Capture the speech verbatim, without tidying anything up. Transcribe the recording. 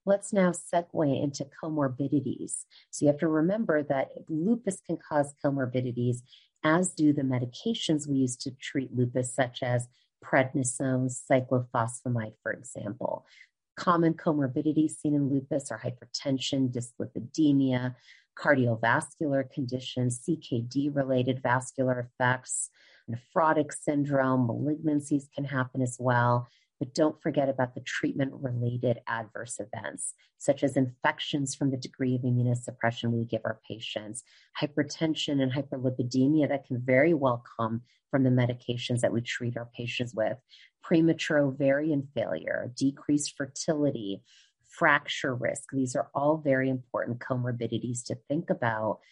Let's now segue into comorbidities. So you have to remember that lupus can cause comorbidities, as do the medications we use to treat lupus, such as prednisone, cyclophosphamide, for example. Common comorbidities seen in lupus are hypertension, dyslipidemia, cardiovascular conditions, C K D-related vascular effects, nephrotic syndrome, malignancies can happen as well. But don't forget about the treatment-related adverse events, such as infections from the degree of immunosuppression we give our patients, hypertension and hyperlipidemia that can very well come from the medications that we treat our patients with, premature ovarian failure, decreased fertility, fracture risk. These are all very important comorbidities to think about